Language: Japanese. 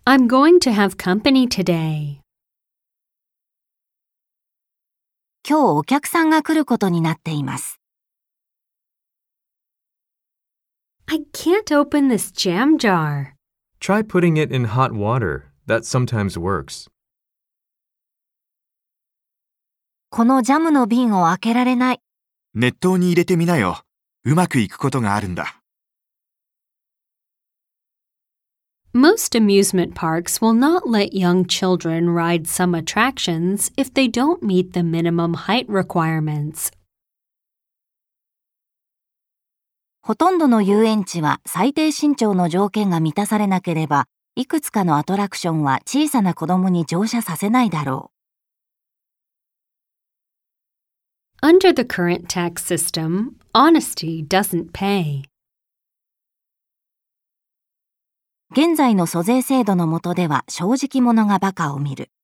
I'm going to have company today. 今日お客さんが来ることになっています。 I can't open this jam jar. Try putting it in hot water. That sometimes works. このジャムの瓶を開けられない。 熱湯に入れてみなよ。うまくいくことがあるんだ。 Most amusement parks will not let young children ride some attractions if they don't meet the minimum height requirements. ほとんどの遊園地は最低身長の条件が満たされなければ、いくつかのアトラクションは小さな子供に乗車させないだろう。Under the current tax system, honesty doesn't pay. 現在の租税制度の下では正直者が馬鹿を見る。